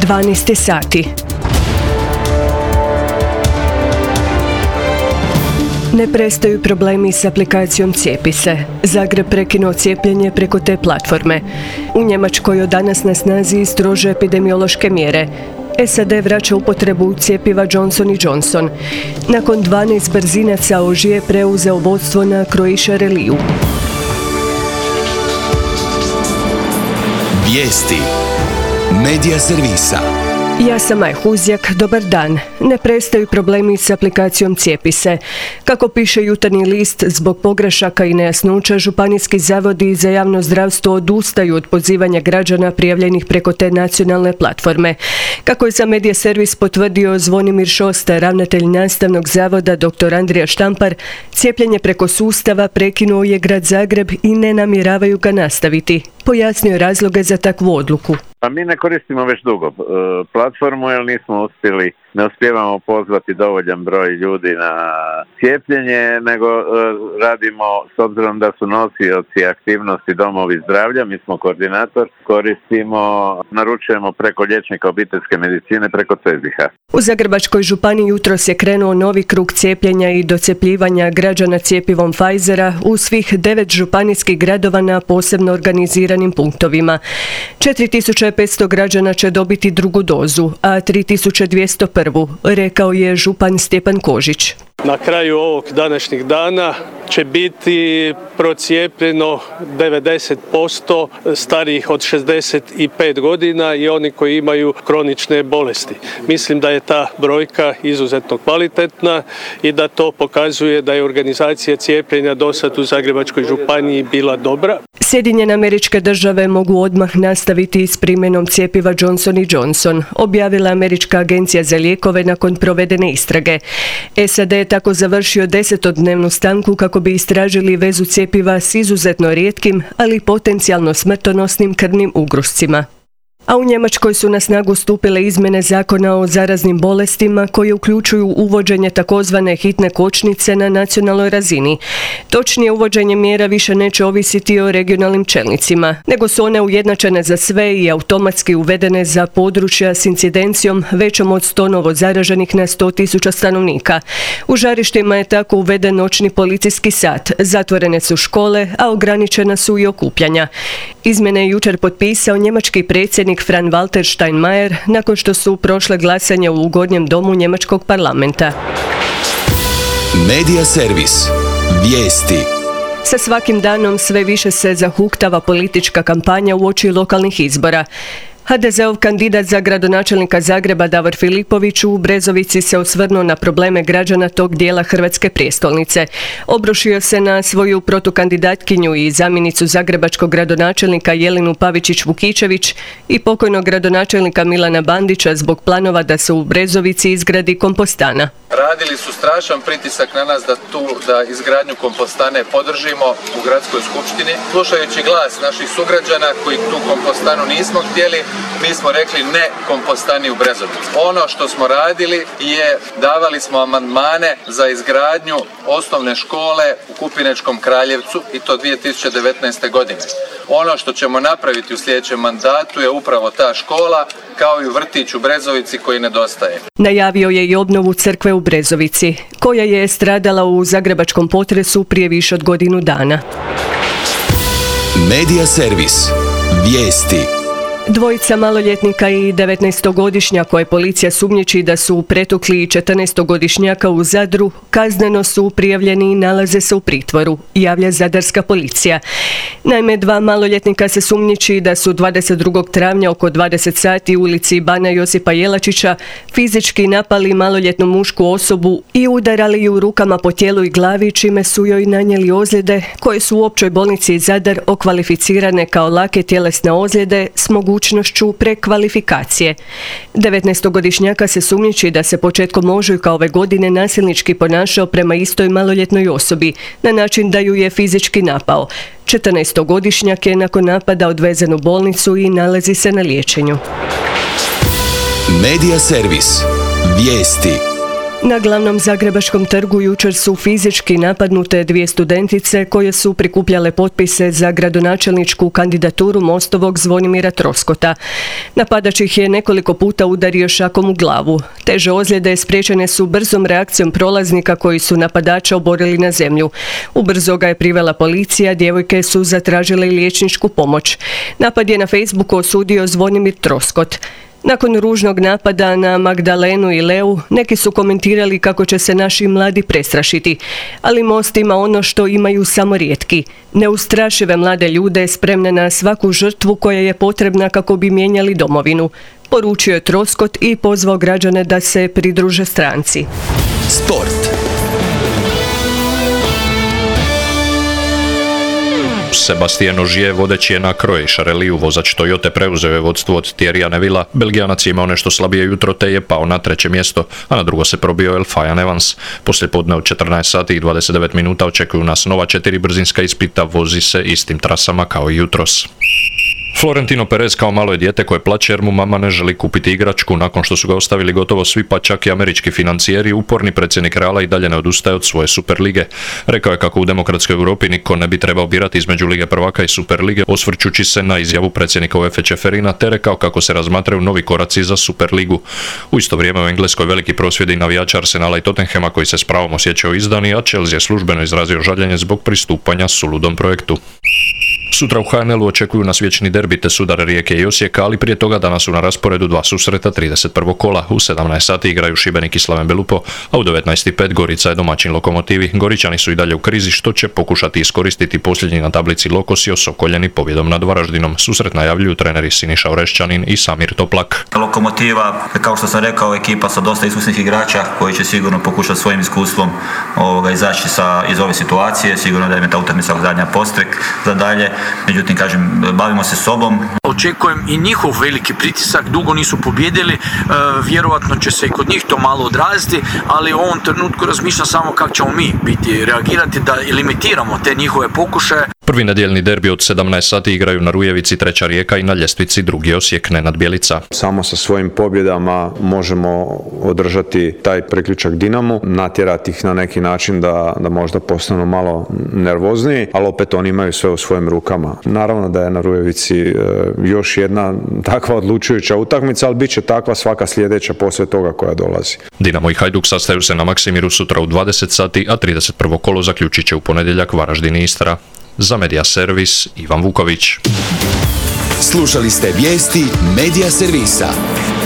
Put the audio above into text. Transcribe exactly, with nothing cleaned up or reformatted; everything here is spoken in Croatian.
dvanaest sati. Ne prestaju problemi s aplikacijom Cijepi se. Zagreb prekinuo cijepljenje preko te platforme. U Njemačkoj od danas na snazi strože epidemiološke mjere. S A D vraća upotrebu cjepiva Johnson and Johnson. Nakon dvanaest brzinaca Oži je preuzeo vodstvo na Croatia Reliju. Vijesti Medija servisa. Ja sam Maja Huzjak, dobar dan. Ne prestaju problemi s aplikacijom Cijepi se. Kako piše Jutarnji list, zbog pogrešaka i nejasnoća, županijski zavodi za javno zdravstvo odustaju od pozivanja građana prijavljenih preko te nacionalne platforme. Kako je za Medija servis potvrdio Zvonimir Šosta, ravnatelj nastavnog zavoda dr. Andrija Štampar, cijepljenje preko sustava prekinuo je grad Zagreb i ne namjeravaju ga nastaviti. Pojasnio razloge za takvu odluku. Pa mi ne koristimo već dugo platformu jer nismo uspjeli, ne uspijevamo pozvati dovoljan broj ljudi na cijepljenje, nego radimo, s obzirom da su nosioci aktivnosti domovi zdravlja, mi smo koordinator, koristimo, naručujemo preko liječnika obiteljske medicine, preko C E Z I H-a. U Zagrebačkoj županiji jutros je krenuo novi krug cijepljenja i docjepljivanja građana cjepivom Pfizera u svih devet županijskih gradova na posebno organiziranim punktovima. četiri tisuće petsto građana će dobiti drugu dozu, a tri tisuće dvjesto prvu, rekao je župan Stjepan Kožić. Na kraju ovog današnjeg dana će biti procijepljeno devedeset posto starijih od šezdeset pet godina i oni koji imaju kronične bolesti. Mislim da je ta brojka izuzetno kvalitetna i da to pokazuje da je organizacija cijepljenja do sad u Zagrebačkoj županiji bila dobra. Sjedinjene Američke Države mogu odmah nastaviti s primjenom cjepiva Johnson and Johnson, objavila Američka agencija za lijekove nakon provedene istrage. S A D je tako završio desetodnevnu stanku kako bi istražili vezu cjepiva s izuzetno rijetkim, ali potencijalno smrtonosnim krvnim ugrušcima. A u Njemačkoj su na snagu stupile izmjene zakona o zaraznim bolestima koje uključuju uvođenje takozvane hitne kočnice na nacionalnoj razini. Točnije, uvođenje mjera više neće ovisiti o regionalnim čelnicima, nego su one ujednačene za sve i automatski uvedene za područja s incidencijom većom od sto novo zaraženih na sto tisuća stanovnika. U žarištima je tako uveden noćni policijski sat, zatvorene su škole, a ograničena su i okupljanja. Izmjene je jučer potpisao njemački predsjednik Frank-Walter Steinmeier nakon što su prošle glasanje u Gornjem domu njemačkog parlamenta. Medija servis. Vijesti. Sa svakim danom sve više se zahuktava politička kampanja uoči lokalnih izbora. H D Z-ov kandidat za gradonačelnika Zagreba Davor Filipović u Brezovici se osvrnuo na probleme građana tog dijela hrvatske prijestolnice. Obrušio se na svoju protukandidatkinju i zamjenicu zagrebačkog gradonačelnika Jelinu Pavičić-Vukičević i pokojnog gradonačelnika Milana Bandića zbog planova da se u Brezovici izgradi kompostana. Radili su strašan pritisak na nas da tu da izgradnju kompostane podržimo u gradskoj skupštini. Slušajući glas naših sugrađana koji tu kompostanu nismo htjeli, mi smo rekli ne kompostani u Brezovici. Ono što smo radili je davali smo amandmane za izgradnju osnovne škole u Kupinečkom Kraljevcu i to dvije tisuće devetnaeste. godine. Ono što ćemo napraviti u sljedećem mandatu je upravo ta škola kao i vrtić u Brezovici koji nedostaje. Najavio je i obnovu crkve u Brezovici, koja je stradala u zagrebačkom potresu prije više od godinu dana. Medija servis. Vijesti. Dvojica maloljetnika i devetnaestogodišnja koje policija sumnjiči da su pretukli četrnaestogodišnjaka u Zadru, kazneno su prijavljeni i nalaze se u pritvoru, javlja zadarska policija. Naime, dva maloljetnika se sumnjiči da su dvadeset drugog travnja oko dvadeset sati u ulici Bana Josipa Jelačića fizički napali maloljetnu mušku osobu i udarali ju rukama po tijelu i glavi, čime su joj nanijeli ozljede koje su u općoj bolnici Zadar okvalificirane kao lake tjelesne ozljede s mogućnošću prekvalifikacije. devetnaestogodišnjaka se sumnjiči da se početkom ožujka ove godine nasilnički ponašao prema istoj maloljetnoj osobi, na način da ju je fizički napao. četrnaestogodišnjak je nakon napada odvezen u bolnicu i nalazi se na liječenju. Medija servis. Vijesti. Na glavnom zagrebačkom trgu jučer su fizički napadnute dvije studentice koje su prikupljale potpise za gradonačelničku kandidaturu Mostovog Zvonimira Troskota. Napadač ih je nekoliko puta udario šakom u glavu. Teže ozljede spriječene su brzom reakcijom prolaznika koji su napadača oborili na zemlju. Ubrzo ga je privela policija, djevojke su zatražile liječničku pomoć. Napad je na Facebooku osudio Zvonimir Troskot. Nakon ružnog napada na Magdalenu i Leu, neki su komentirali kako će se naši mladi prestrašiti. Ali Most ima ono što imaju samo rijetki. Neustrašive mlade ljude spremne na svaku žrtvu koja je potrebna kako bi mijenjali domovinu. Poručio je Troskot i pozvao građane da se pridruže stranci. Sport. Sebastien Ogier vodeći je na Croatia Rallyju, vozač Toyote preuzeo je vodstvo od Thierrya Nevilla. Belgijanac je imao nešto slabije jutro te je pao na treće mjesto, a na drugo se probio Elfyn Evans. Poslije podne od četrnaest sati i dvadeset devet minuta očekuju nas nova četiri brzinska ispita, vozi se istim trasama kao i jutros. Florentino Perez kao malo je dijete koje plače jer mu mama ne želi kupiti igračku. Nakon što su ga ostavili gotovo svi, pa čak i američki financijeri, uporni predsjednik Reala i dalje ne odustaje od svoje Superlige. Rekao je kako u demokratskoj Europi niko ne bi trebao birati između Lige prvaka i Superlige, osvrćući se na izjavu predsjednika UEFA Čeferina, te rekao kako se razmatraju novi koraci za Superligu. U isto vrijeme u Engleskoj veliki prosvjedi navijača Arsenala i Tottenhama koji se s pravom osjećaju izdani, a Chelsea je službeno izrazio žaljenje zbog pristupanja suludom projektu. Sutra u H N L-u očekuju nas vječni derbi te sudar Rijeke i Osijeka, ali prije toga danas su na rasporedu dva susreta trideset prvog kola. U sedamnaest sati igraju Šibenik i Slaven Belupo, a u devetnaest i pet Gorica je domaćin Lokomotivi. Goričani su i dalje u krizi, što će pokušati iskoristiti posljednji na tablici Lokos i osokoljeni pobjedom nad Varaždinom. Susret najavljuju treneri Siniša Orešćanin i Samir Toplak. Lokomotiva, kao što sam rekao, ekipa sa dosta iskusnih igrača koji će sigurno pokušati svojim iskustvom ovoga, izaći sa, iz ove situacije. Sigurno da je ta utakmica zadnja postrek za dalje. Međutim, kažem, bavimo se sobom. Očekujem i njihov veliki pritisak, dugo nisu pobjedili, e, vjerovatno će se i kod njih to malo odraziti, ali u ovom trenutku razmišljam samo kako ćemo mi biti, reagirati da limitiramo te njihove pokušaje. Prvi nedjeljni derbi od sedamnaest sati igraju na Rujevici treća Rijeka i na ljestvici drugi Osijek, Nenad Bjelica. Samo sa svojim pobjedama možemo održati taj priključak Dinamu, natjerati ih na neki način da, da možda postanu malo nervozniji, ali opet oni imaju sve u svojim rukama. Naravno da je na Rujevici e, još jedna takva odlučujuća utakmica, ali bit će takva svaka sljedeća poslije toga koja dolazi. Dinamo i Hajduk sastaju se na Maksimiru sutra u dvadeset sati, a trideset prvo kolo zaključit će u ponedjeljak Varaždin i Istra. Za Media Servis, Ivan Vuković. Slušali ste vijesti Media Servisa.